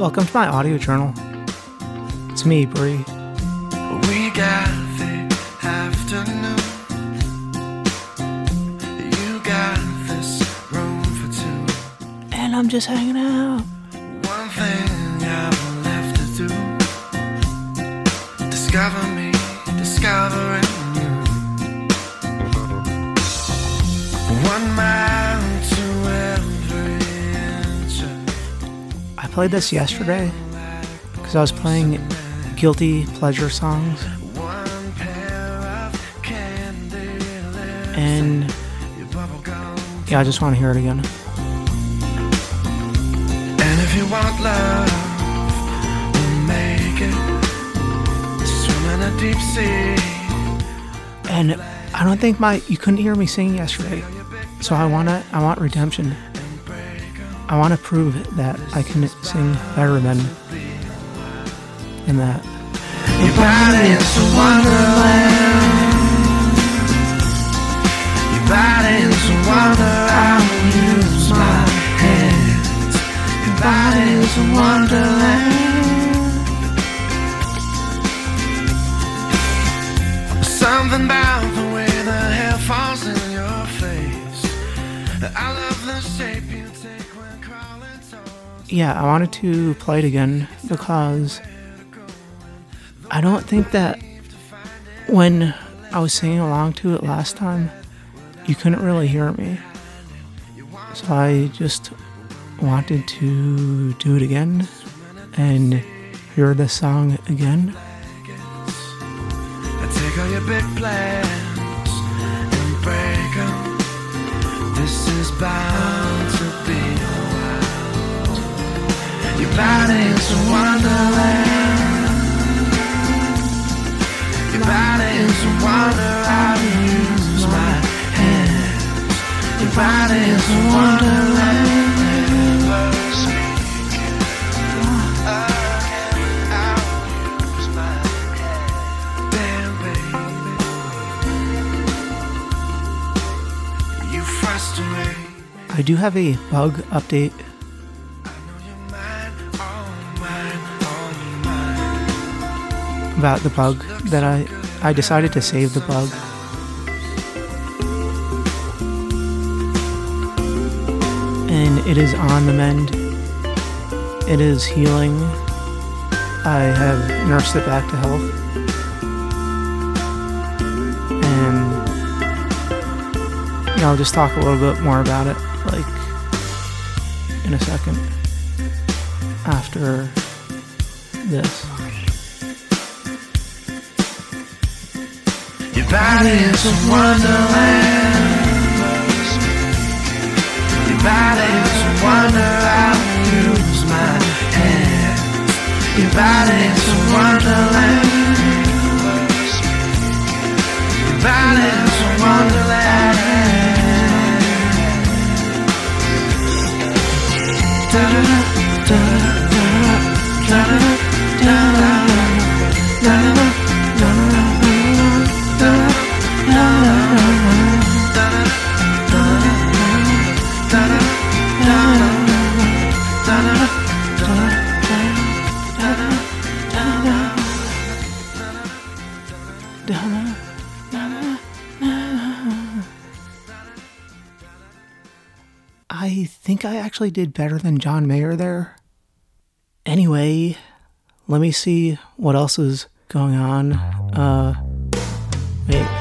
Welcome to my audio journal. It's me, Bree. We got the afternoon. You got this room for two. And I'm just hanging out. One thing I've left to do. Discover me, discovering you. 1 mile to every inch. I played this yesterday because I was playing guilty pleasure songs. And yeah, I just want to hear it again. And if you want love, we'll make it. Swim in a deep sea. And I don't think you couldn't hear me singing yesterday. So I want redemption. I want to prove that I can sing better than that. Your body's a wonderland. Your body's a wonder. I will use my hands. Your body's a wonderland. Something about the way the hair falls in your face. I love the shape you take when crawling towards. Yeah, I wanted to play it again because I don't think that when I was singing along to it last time, you couldn't really hear me. So I just wanted to do it again and hear the song again. Take all your big plans and break them. This is bound to be a while. Your body's a wonderland. Your body's a wonder. I will use my hands. Your body's a wonderland. Never speaking again. I will use my hands. Damn, baby, you frustrate. I do have a bug update. I know you're mine, all mine, all mine. About the bug that I decided to save the bug. And it is on the mend. It is healing. I have nursed it back to health. And yeah, I'll just talk a little bit more about it, like in a second after this. Your body is a wonderland. Your body is a wonder. I will use my hands. Your body is a wonderland. Your body is a wonderland. Da da da da da da da da. I think I actually did better than John Mayer there. Anyway, let me see what else is going on. Wait.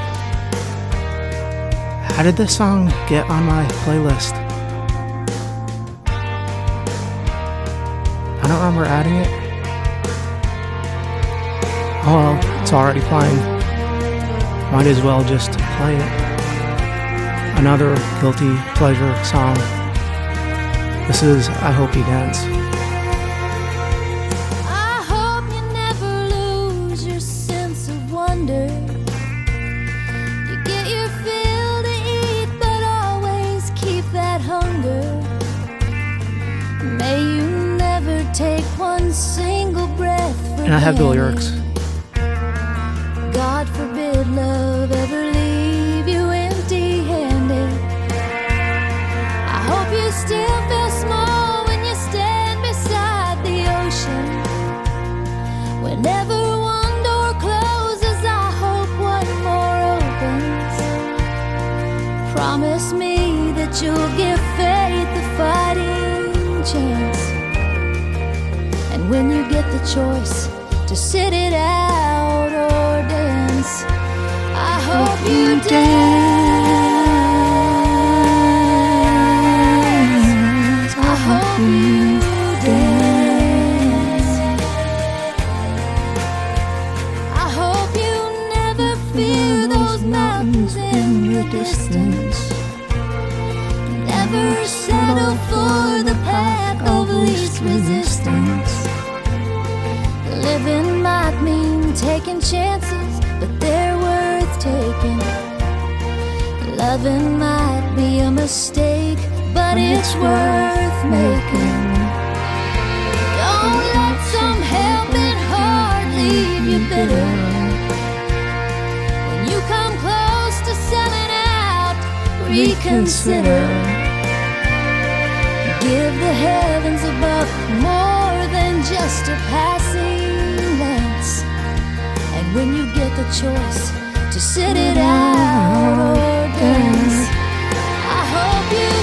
How did this song get on my playlist? I don't remember adding it. Oh well, it's already playing. Might as well just play it. Another guilty pleasure song. This is I Hope You Dance. I hope you never lose your sense of wonder. You get your fill to eat, but always keep that hunger. May you never take one single breath for And I have the granted. lyrics. God forbid love ever leave you empty-handed. I hope you still feel small when you stand beside the ocean. Promise me that you'll give faith a fighting chance. And when you get the choice to sit it out or dance, I hope you dance. I hope you dance. I hope you never fear those mountains in the distance. Never settle for the path of least resistance. Living might mean taking chances, but they're worth taking. Loving might be a mistake, but it's worth making. Don't let some helping heart leave you bitter. When you come close to selling out, reconsider. Give the heavens above more than just a passing glance. And when you get the choice to sit it out or dance, I hope you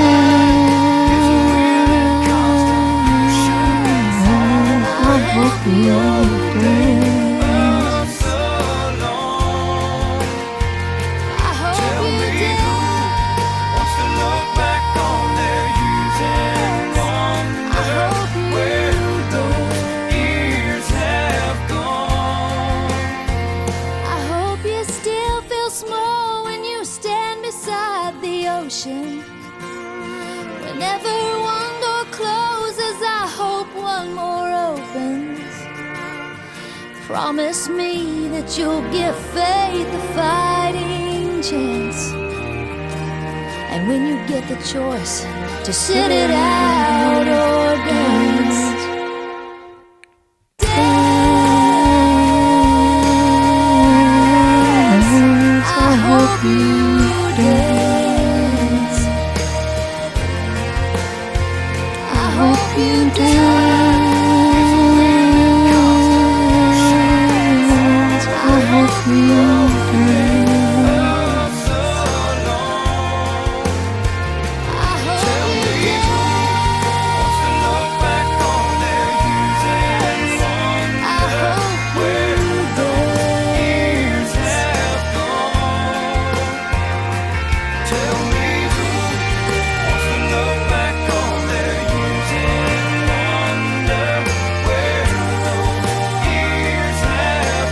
dance. I hope you dance. Whenever one door closes, I hope one more opens. Promise me that you'll give faith a fighting chance. And when you get the choice to sit it out or dance, dance. I hope you dance. You dance. I hope you dance. I hope you dance. I hope you dance. Tell me who wants to look back on their years and wonder where those years have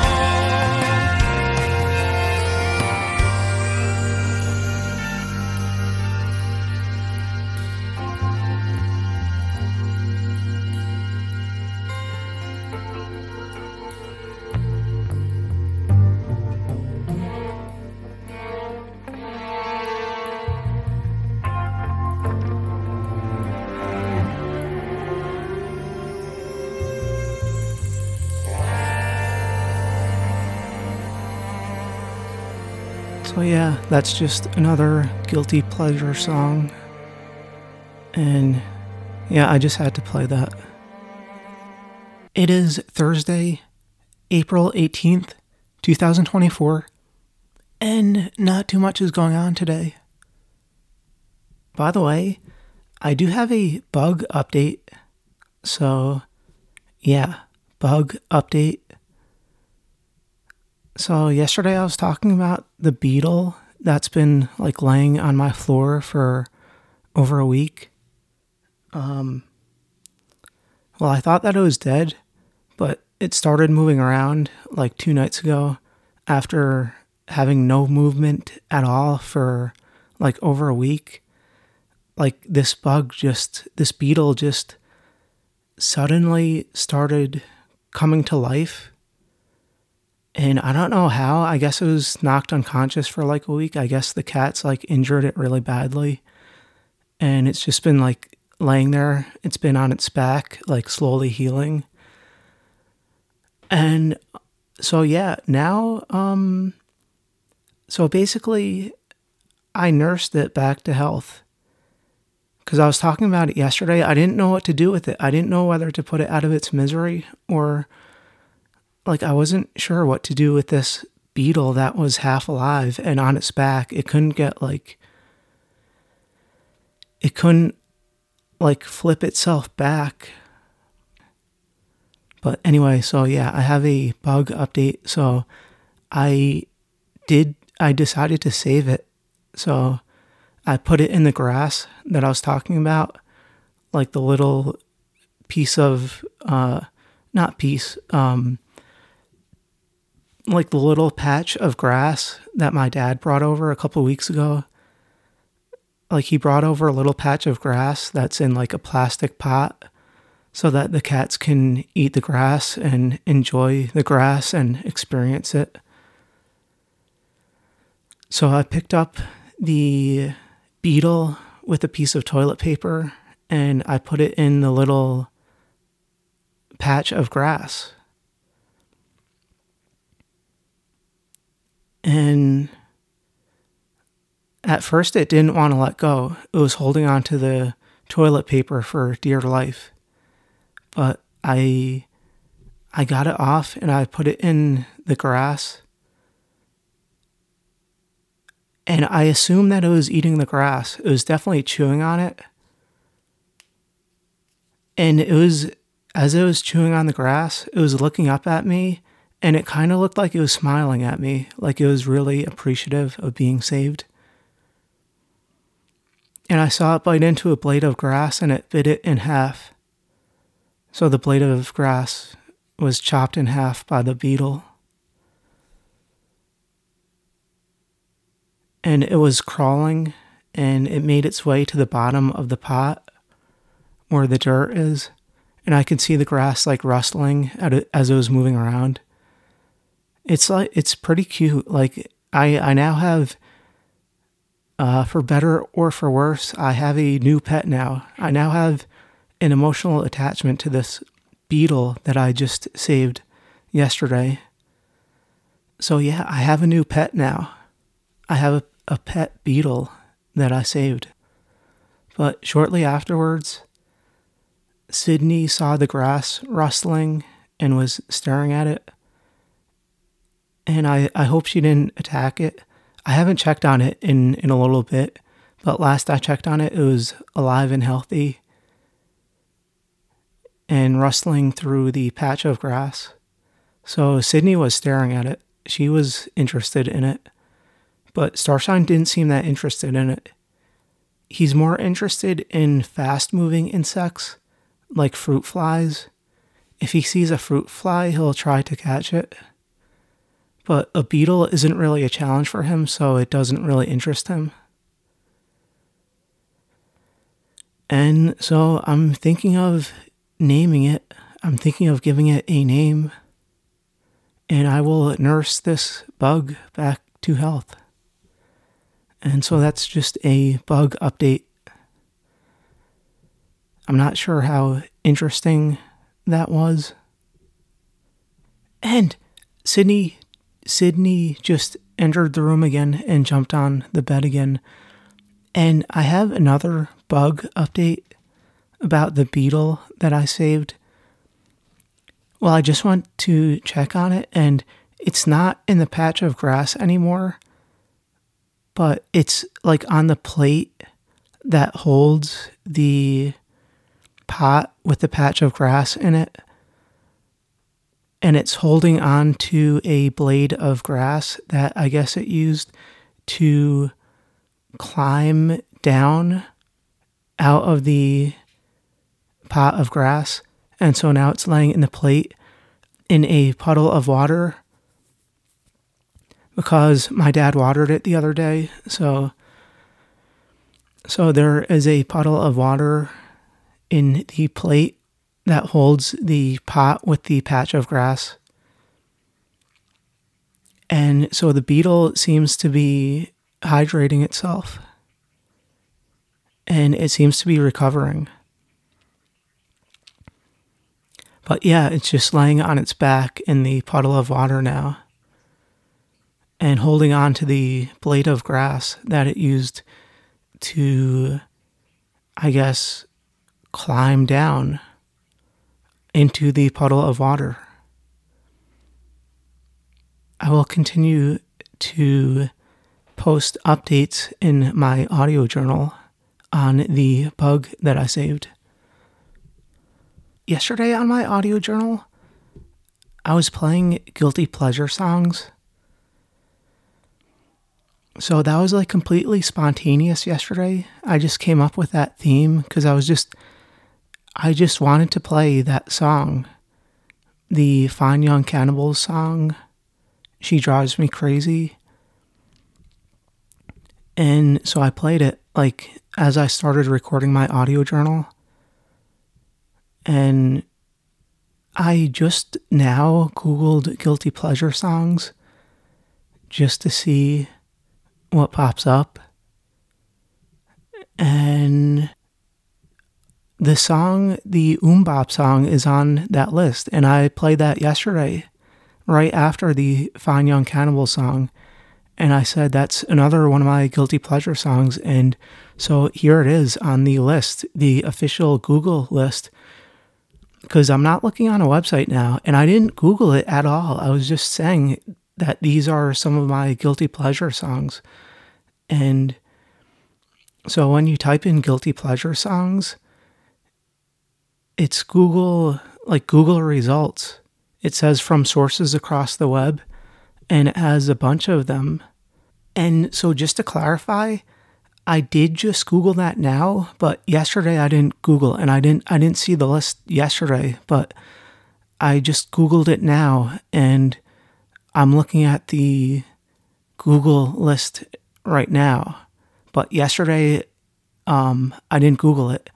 So yeah, that's just another guilty pleasure song. And yeah, I just had to play that. It is Thursday, April 18th, 2024, and not too much is going on today. By the way, I do have a bug update. So yeah, bug update. So yesterday I was talking about the beetle that's been like laying on my floor for over a week. Well, I thought that it was dead, but it started moving around like 2 nights ago after having no movement at all for like over a week. Like this beetle just suddenly started coming to life. And I don't know how. I guess it was knocked unconscious for like a week. I guess the cat's like injured it really badly. And it's just been like laying there. It's been on its back, like slowly healing. And so yeah, now, so basically I nursed it back to health. Because I was talking about it yesterday. I didn't know what to do with it. I didn't know whether to put it out of its misery or... like, I wasn't sure what to do with this beetle that was half alive, and on its back, it couldn't flip itself back. But anyway, so yeah, I have a bug update. So I decided to save it. So I put it in the grass that I was talking about, like the little piece of, like the little patch of grass that my dad brought over a couple weeks ago. Like he brought over a little patch of grass that's in like a plastic pot so that the cats can eat the grass and enjoy the grass and experience it. So I picked up the beetle with a piece of toilet paper and I put it in the little patch of grass. And at first it didn't want to let go. It was holding on to the toilet paper for dear life. But I got it off and I put it in the grass. And I assumed that it was eating the grass. It was definitely chewing on it. And as it was chewing on the grass, it was looking up at me, and it kind of looked like it was smiling at me, like it was really appreciative of being saved. And I saw it bite into a blade of grass, and it bit it in half. So the blade of grass was chopped in half by the beetle. And it was crawling, and it made its way to the bottom of the pot where the dirt is. And I could see the grass like rustling as it was moving around. It's pretty cute. Like I now have, for better or for worse, I have a new pet now. I now have an emotional attachment to this beetle that I just saved yesterday. So yeah, I have a new pet now. I have a pet beetle that I saved. But shortly afterwards, Sydney saw the grass rustling and was staring at it. And I hope she didn't attack it. I haven't checked on it in a little bit, but last I checked on it, it was alive and healthy and rustling through the patch of grass. So Sydney was staring at it. She was interested in it, but Starshine didn't seem that interested in it. He's more interested in fast-moving insects, like fruit flies. If he sees a fruit fly, he'll try to catch it. But a beetle isn't really a challenge for him, so it doesn't really interest him. And so I'm thinking of naming it. I'm thinking of giving it a name. And I will nurse this bug back to health. And so that's just a bug update. I'm not sure how interesting that was. And Sydney just entered the room again and jumped on the bed again. And I have another bug update about the beetle that I saved. Well, I just want to check on it, and it's not in the patch of grass anymore, but it's like on the plate that holds the pot with the patch of grass in it. And it's holding on to a blade of grass that I guess it used to climb down out of the pot of grass. And so now it's laying in the plate in a puddle of water because my dad watered it the other day. So there is a puddle of water in the plate that holds the pot with the patch of grass. And so the beetle seems to be hydrating itself. And it seems to be recovering. But yeah, it's just laying on its back in the puddle of water now. And holding on to the blade of grass that it used to, I guess, climb down into the puddle of water. I will continue to post updates in my audio journal on the bug that I saved. Yesterday on my audio journal, I was playing guilty pleasure songs. So that was like completely spontaneous yesterday. I just came up with that theme because I just wanted to play that song. The Fine Young Cannibals song, She Drives Me Crazy. And so I played it like as I started recording my audio journal. And I just now Googled guilty pleasure songs just to see what pops up. And the song, the MMMBop song, is on that list. And I played that yesterday, right after the Fine Young Cannibal song. And I said, that's another one of my guilty pleasure songs. And so here it is on the list, the official Google list. Because I'm not looking on a website now, and I didn't Google it at all. I was just saying that these are some of my guilty pleasure songs. And so when you type in guilty pleasure songs, it's Google results. It says from sources across the web, and it has a bunch of them. And so just to clarify, I did just Google that now, but yesterday I didn't Google, and I didn't see the list yesterday, but I just Googled it now, and I'm looking at the Google list right now. But yesterday, I didn't Google it,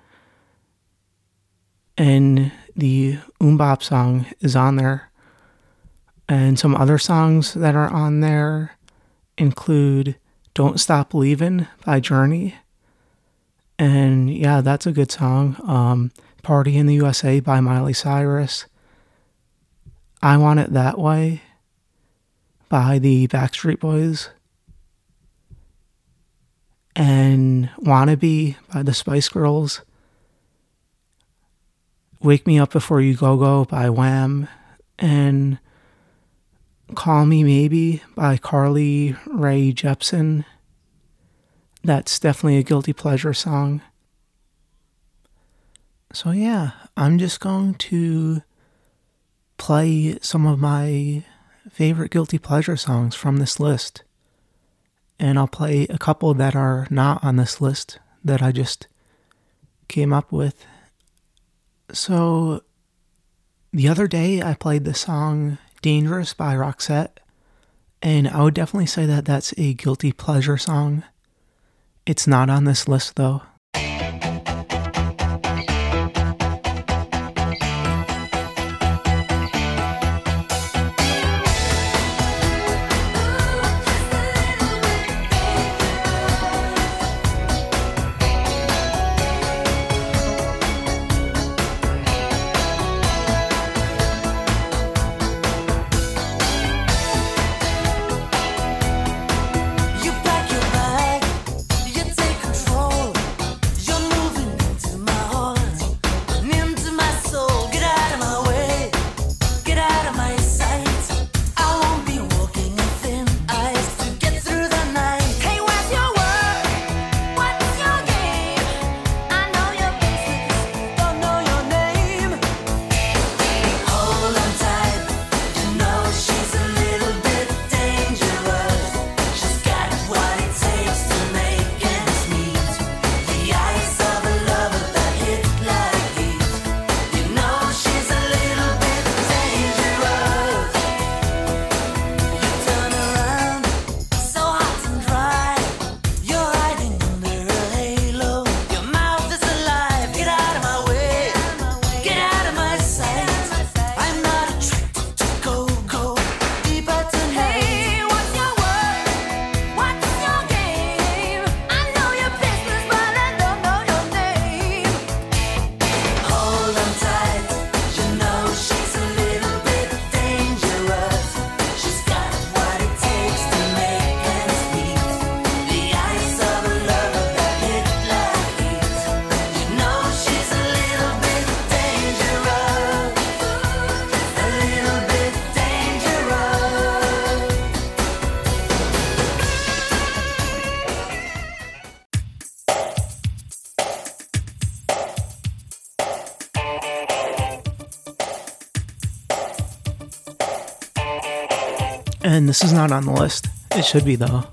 and the MMMBop song is on there, and some other songs that are on there include Don't Stop Leavin' by Journey. And yeah, that's a good song. Party in the USA by Miley Cyrus. I Want It That Way by the Backstreet Boys. And Wannabe by the Spice Girls. Wake Me Up Before You Go Go by Wham. And Call Me Maybe by Carly Rae Jepsen. That's definitely a guilty pleasure song. So yeah, I'm just going to play some of my favorite guilty pleasure songs from this list. And I'll play a couple that are not on this list that I just came up with. So the other day I played the song Dangerous by Roxette, and I would definitely say that that's a guilty pleasure song. It's not on this list though. You pack your bag, you take control. And this is not on the list. It should be, though.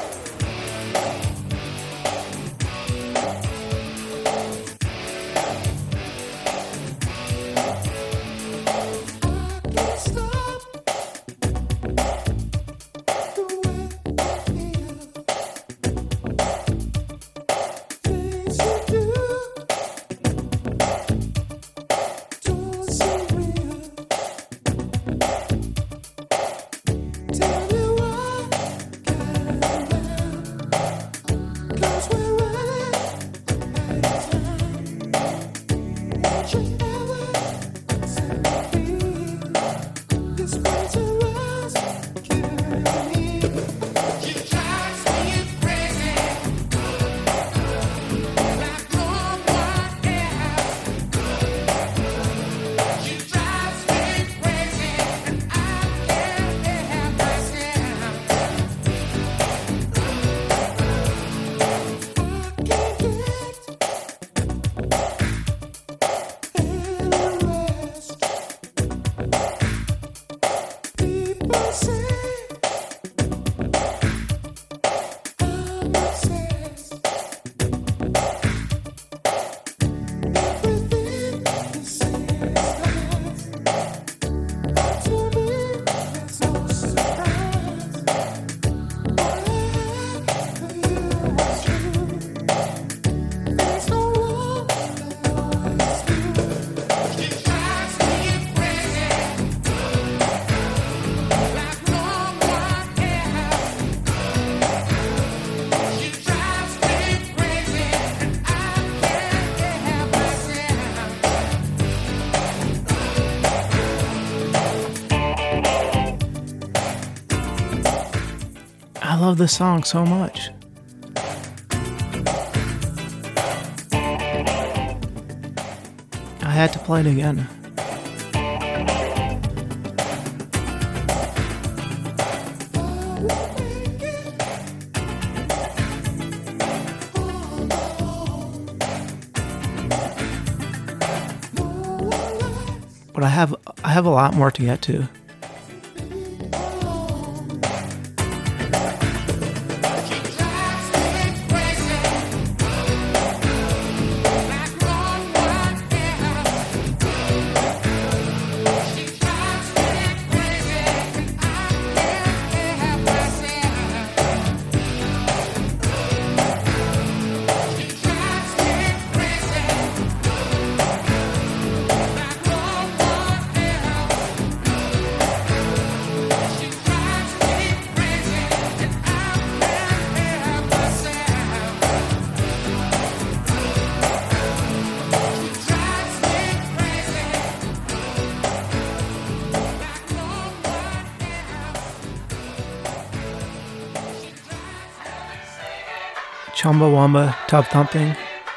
I love this song so much. I had to play it again. But I have a lot more to get to. Chumbawamba, Tub Thumping.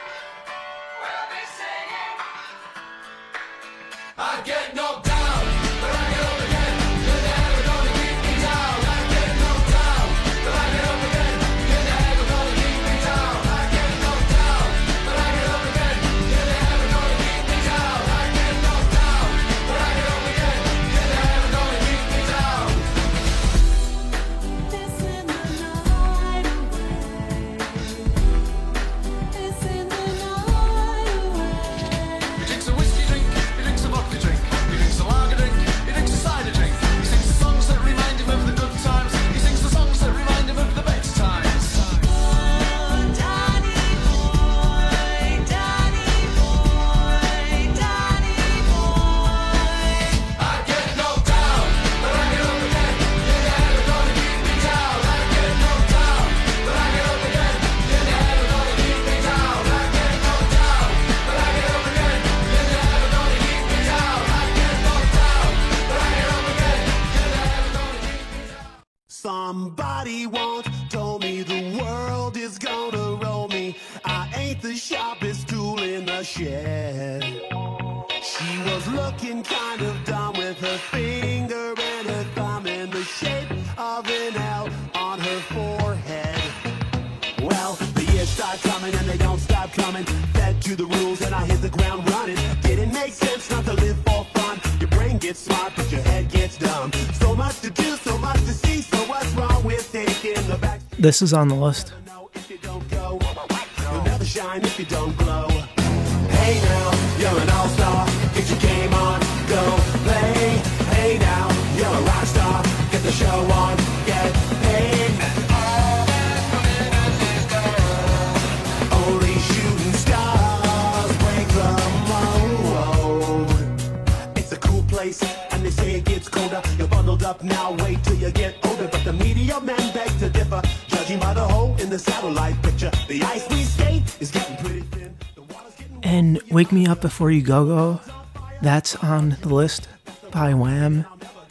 Somebody once told me the world is gonna roll me. I ain't the sharpest tool in the shed. She was looking kind of dumb with her finger and her thumb in the shape of an L on her forehead. Well, the years start coming and they don't stop coming. Fed to the rules and I hit the ground running. Didn't make sense not to live for fun. Your brain gets smart, but your head gets dumb. So much to do, so much to see. So what's wrong with taking the back? This is on the list. If you don't go, you'll never shine if you don't glow. Hey now, you're an all-star. Get your game on, go play. Hey now, you're a rock star. Get the show on, get paid. Only shooting stars break the mold. It's a cool place, and they say it gets colder. You're bundled up now, wait till you get older. But the media men beg to differ, judging by the hole in the satellite picture. The ice we skate is getting pretty thin. The water's getting And Wake Me Up Before You Go Go, that's on the list by Wham.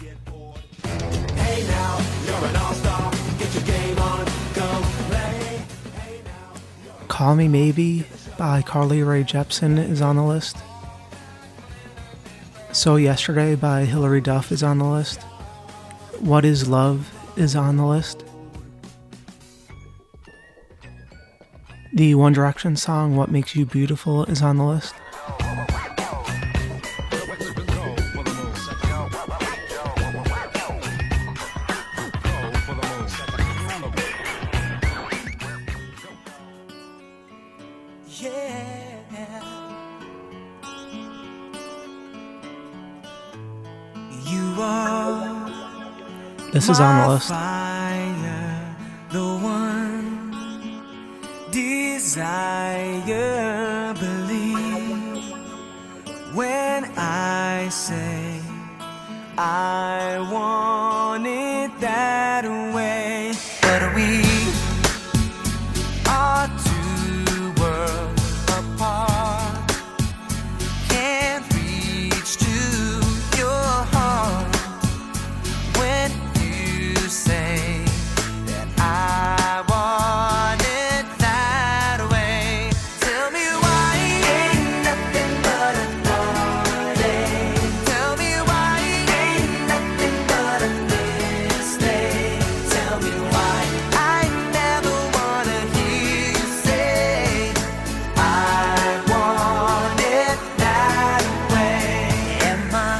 Hey now, you're an all-star. Get your game on, go play. Call Me Maybe by Carly Rae Jepsen is on the list. So Yesterday by Hilary Duff is on the list. What Is Love is on the list. The One Direction song What Makes You Beautiful is on the list. This is on the list. Fire, the one desire, believe when I say I want it that way. But we are two worlds apart, can't reach to your heart when you say that I want it that way. Tell me why ain't nothing but a heartache. Tell me why ain't nothing but a mistake. Tell me why I never wanna hear you say I want it that way. Am I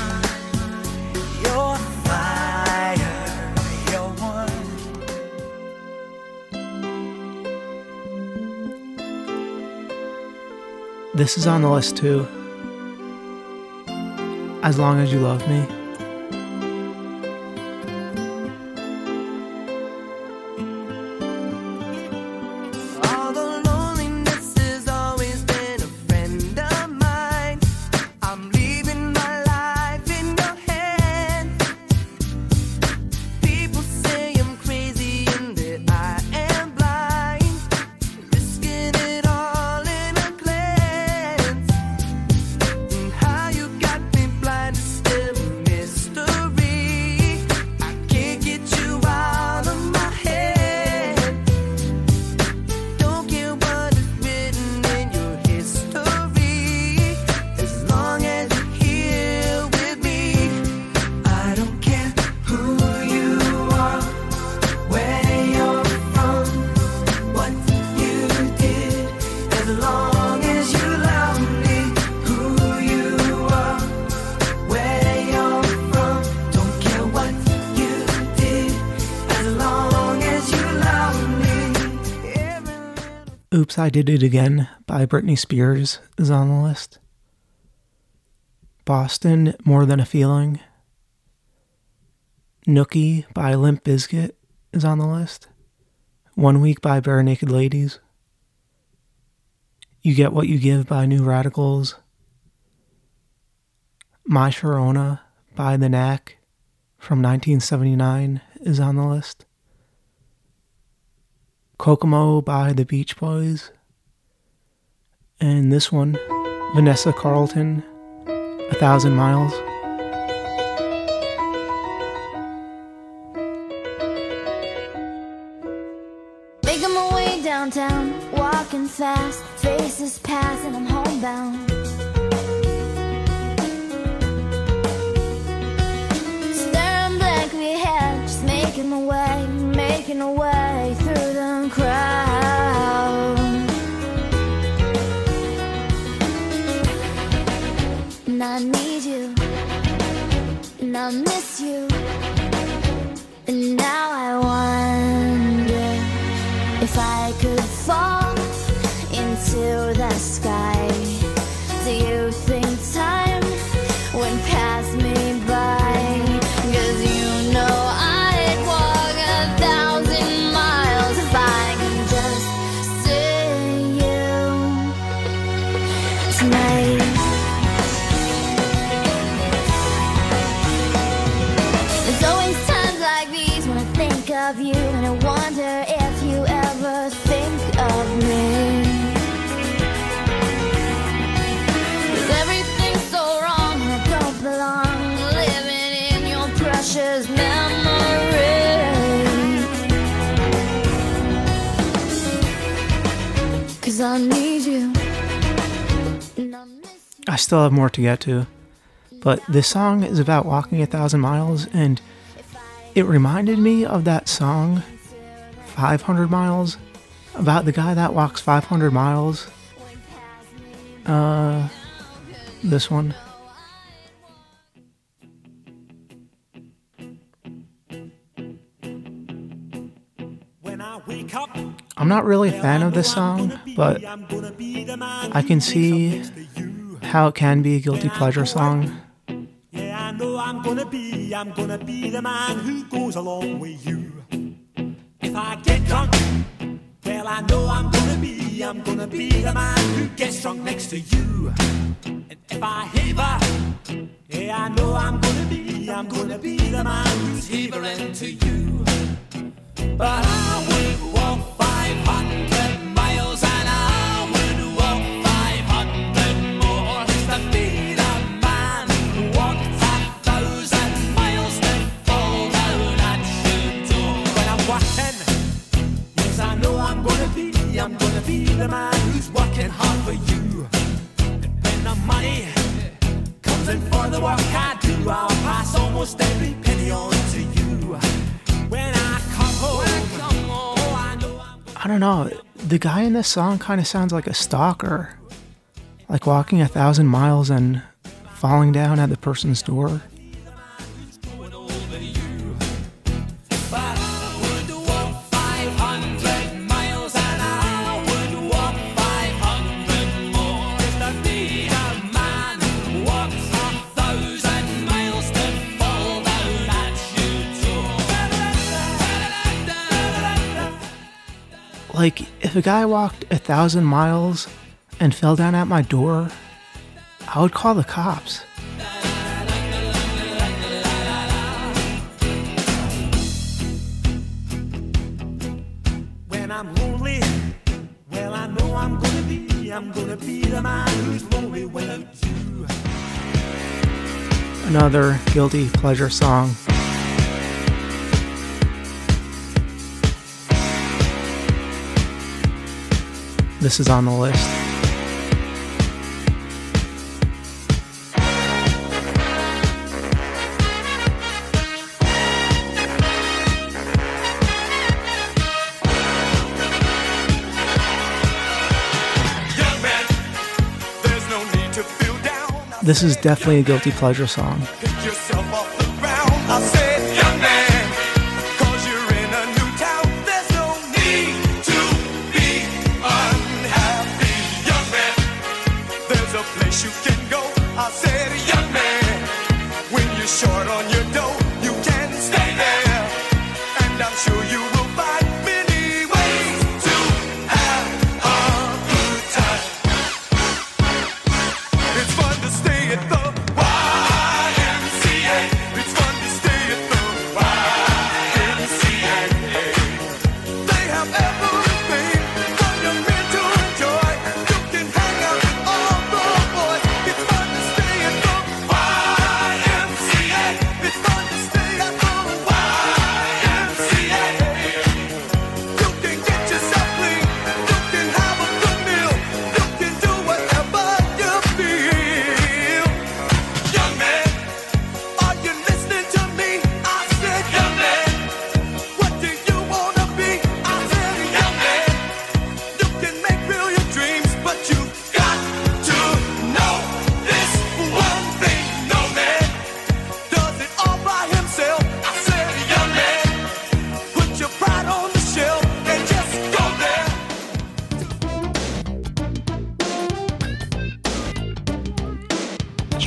your fire, your one? This is on the list too. As Long As You Love Me. Although loneliness has always been a friend of mine, I'm leaving my life in your hands. People say I'm crazy and that I am blind, risking it all in a glance. And how you got me blind is still a mystery. I can't get you out of my head. Don't care what is written in your history, as long as you're here with me. I don't care who you are, where you're from, what you did, as long as you love me. Who you are, where you're from, don't care what you did, as long as you love me. Every little Oops, I Did It Again by Britney Spears is on the list. Boston, More Than a Feeling. Nookie by Limp Bizkit is on the list. 1 Week by Bare Naked Ladies. You Get What You Give by New Radicals. My Sharona by The Knack from 1979 is on the list. Kokomo by the Beach Boys. And this one, Vanessa Carlton, 1,000 Miles. Making my way downtown, walking fast, faces pass and I'm homebound. Staring blankly ahead, just making my way through the crowd. And I need you I miss you. And now I wonder if I could fall into the sky. Do you think time would pass me by? 'Cause you know I'd walk 1,000 miles if I could just see you tonight. There's always times like these when I think of you, and I wonder if you ever think of me. 'Cause everything's so wrong, I don't belong living in your precious memory. 'Cause I need you. And I miss you. I still have more to get to, but this song is about walking 1,000 miles, and it reminded me of that song, 500 Miles, about the guy that walks 500 miles. This one. I'm not really a fan of this song, but I can see how it can be a guilty pleasure song. Yeah, I know I'm gonna be the man who goes along with you. If I get drunk, well, I know I'm gonna be the man who gets drunk next to you. And if I heaver, yeah, I know I'm gonna be the man who's heavering to you. But I would walk 500 miles and I would walk 500 more just to be the man who walked 1,000 miles to fall down at your door. When I'm working, yes, I know I'm gonna be the man who's working hard for you. And when the money comes in for the work I do, I'll pass almost every penny on to you. When I come home, oh, I know I don't know, the guy in this song kind of sounds like a stalker. Like walking 1,000 miles and falling down at the person's door. going over you. But I would walk 500 miles and I would walk 500 more just to be the man who walks 1,000 miles to fall down at your door. Like, if a guy walked 1,000 miles and fell down at my door, I would call the cops. When I'm lonely, well, I know I'm gonna be the man who's lonely without you. Another guilty pleasure song. This is on the list. Young man, there's no need to feel down. This is definitely a guilty pleasure song. Pick yourself off the ground. I said, young man, 'cause you're in a new town. There's no need to be unhappy. Young man, there's a place you can go. I said, young man, when you're short on your dough, you can stay there. And I'm sure you will find many ways to have a good time. It's fun to stay at the YMCA. It's fun to stay at the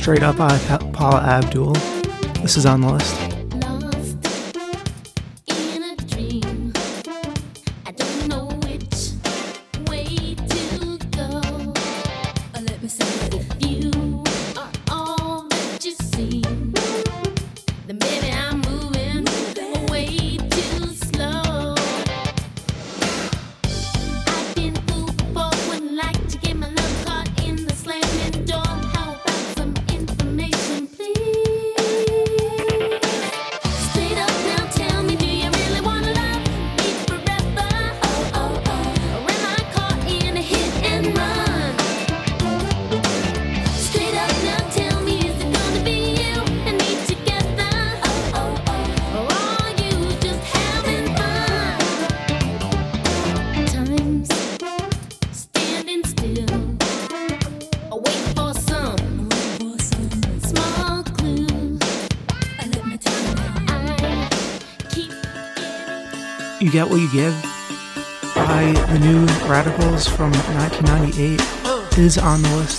Straight Up by Paula Abdul. This is on the list. You Get What You Give by the New Radicals from 1998 is on the list.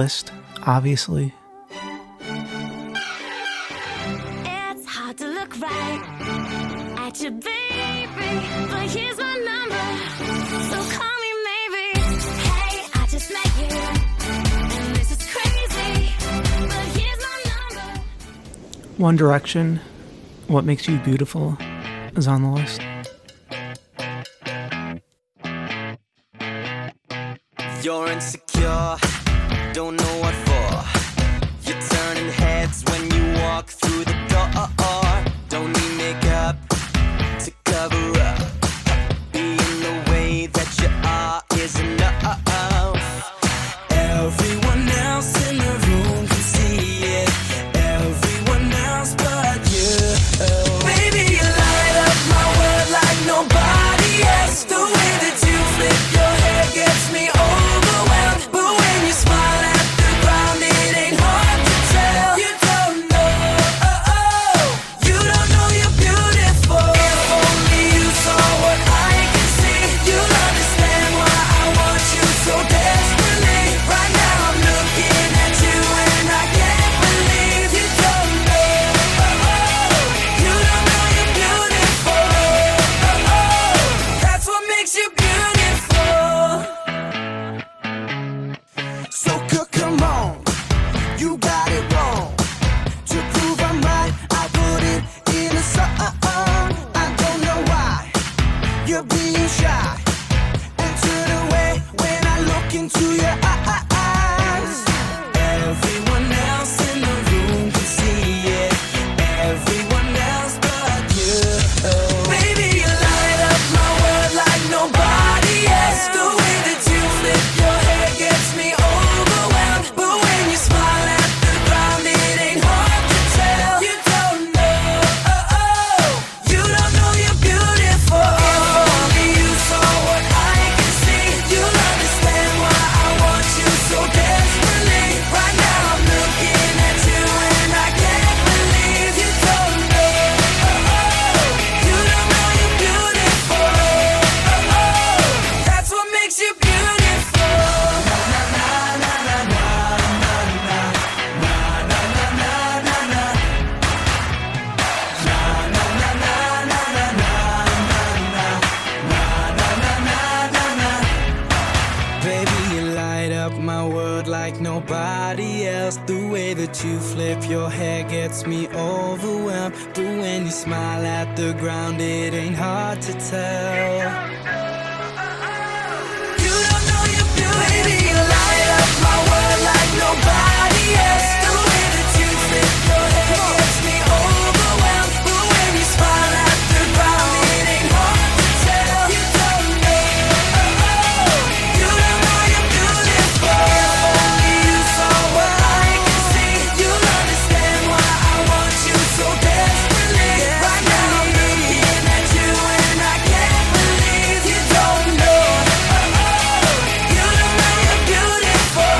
list, obviously. It's hard to look right at your baby, but here's my number, so call me maybe. Hey, I just met you, and this is crazy, but here's my number. One Direction, What Makes You Beautiful, is on the list. You're insecure, don't know what for. You're turning heads when you walk through the door. Don't need makeup to cover up. Being the way that you are is enough. Everyone else in the room can see it. Everyone else but you. Baby, you light up my world like nobody else. The way that you flip your hair gets me overwhelmed. But when you smile at the ground, it ain't hard to tell. You don't know, you don't know you're beautiful. If only you saw what I can see, you'll understand why I want you so desperately. Right now I'm looking at you and I can't believe you don't know, you don't know you're beautiful. That's what makes you beautiful. So come on, you got it wrong. To prove I'm right, I put it in a song. I don't know why you're being shy and turn away when I look into your eyes. Everyone else in the room can see it. Everyone else but you. Baby, you light up my world like nobody else. The way that you flip your hair gets me overwhelmed. But when you smile at the ground, it ain't hard to tell. You don't know, you don't know you're beautiful. If only you saw what I can see, you'll understand why I want you so desperately. Right now I'm looking at you and I can't believe you don't know, you don't know you're beautiful. That's what makes you beautiful. Baby, you light up my world like nobody else. The way that you flip your hair gets me overwhelmed. But when you smile at the ground, it ain't hard to tell. You don't know you're beautiful. Baby, you light up my world like nobody else. The way that you flip your hair gets me overwhelmed. But when you smile at the ground, it ain't hard to tell. You don't know, you don't know you're beautiful. If only you saw what I can see, you'll understand why I want you so desperately. Right now I'm looking at you and I can't believe you don't know, you don't know you're beautiful.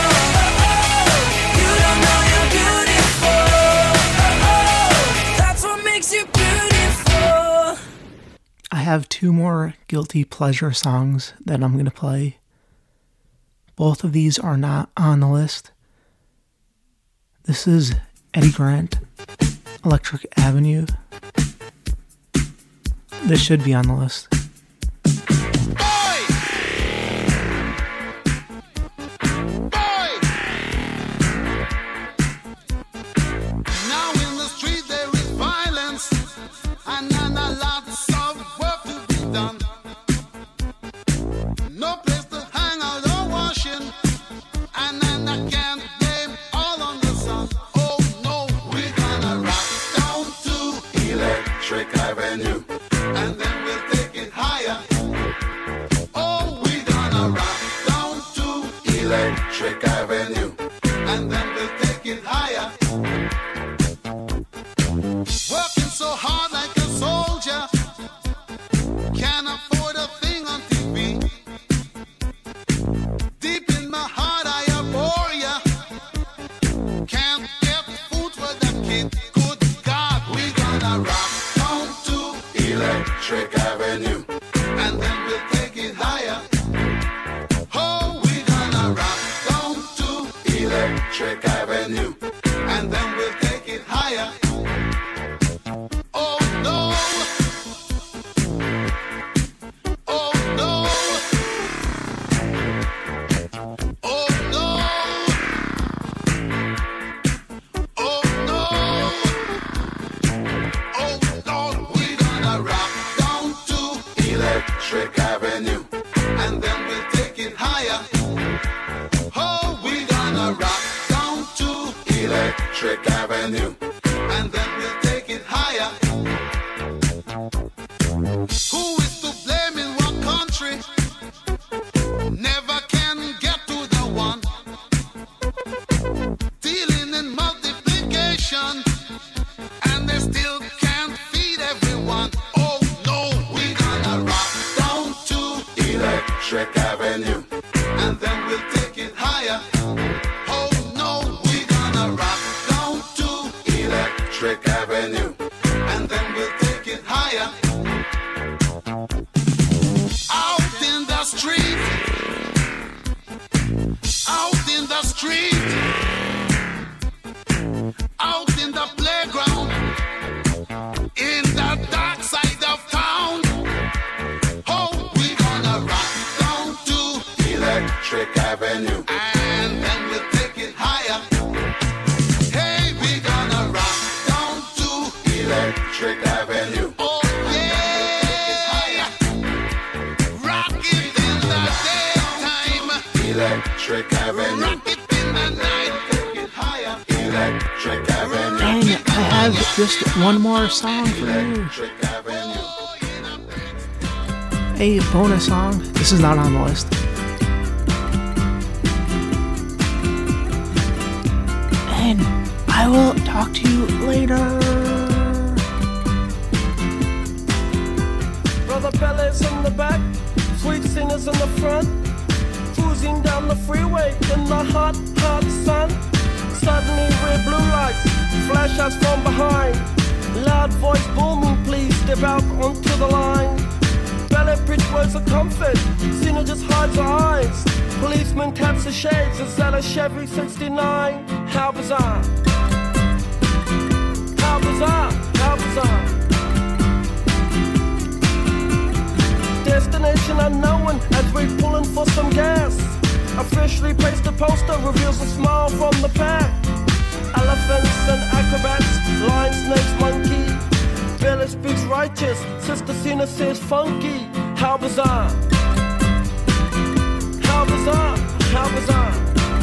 You don't know you're beautiful. That's what makes you beautiful. I have two more guilty pleasure songs that I'm going to play. Both of these are not on the list. This is Eddie Grant, Electric Avenue. This should be on the list. Now in the street there is violence, and lots of work to be done. No place to hang out or washing, and I can't blame all on the sun. Oh no, we're gonna rock down to Electric Avenue, and then we'll take it higher. Oh, we're gonna rock down to Electric Avenue, and then we'll take it higher. Working so hard like a soldier, can't afford a thing on TV. Deep in my heart I abhor ya, can't get food for them kids. Good God, we gonna rock down to Electric Avenue, and then we'll take it higher. Oh, we gonna rock down to Electric Avenue, and then we'll take it higher. Who is to blame in what country? Never can get to the one. Dealing in multiplication, and they still can't feed everyone. Oh no, we're gonna rock down to Electric Avenue, and then we'll take it higher. Oh no, we're gonna rock down to Electric Avenue, and then we'll take it higher. Out in the street, out in the street, out in the playground, in the dark side of town. Oh, we're gonna rock down to Electric Avenue, and then we'll take it higher. Hey, we're gonna rock down to Electric Avenue. Oh yeah, rock it in the daytime, Electric Avenue. Rock it in the night, take it higher, Electric Avenue. Dang, I have just one more song for you. Electric Avenue. A bonus song. This is not on the list. And I will talk to you later. Brother Bellas in the back, sweet singers in the front, cruising down the freeway in the hot, hot sun. Suddenly red blue lights flash us from behind. Loud voice booming, please step out onto the line. Ballet bridge words of comfort, Cena just hides her eyes. Policeman taps the shades, is that a Chevy 69? How bizarre, how bizarre, how bizarre. Destination unknown as we're pulling for some gas. Officially placed a poster, reveals a smile from the pack. Elephants and acrobats, lion, snakes, monkey. Billy speaks righteous, Sister Cena says funky. How bizarre, how bizarre, how bizarre.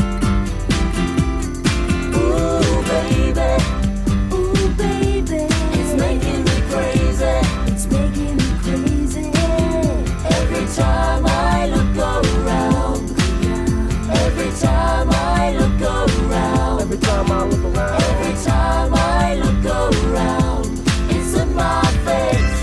Ooh, baby, it's making me crazy. It's making me crazy. Every time I look around, every time I look around, Every time I look around, every time I look around, it's in my face.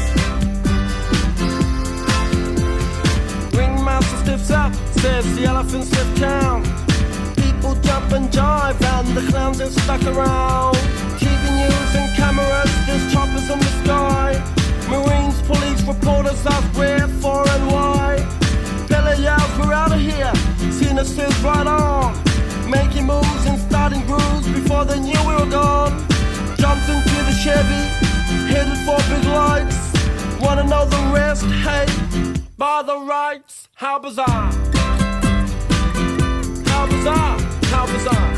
Ringmaster stiffs up, says the elephants lift town. People jump and jive and the clowns are stuck around. TV news and cameras, there's choppers in the sky. Marines, police, reporters ask where, for and why. Bella yells, we're out of here. Cena says right on. Making moves and starting grooves before they knew we were gone. Jumped into the Chevy, headed for big lights. Wanna know the rest? Hey, by the rights, how bizarre. How bizarre, how bizarre.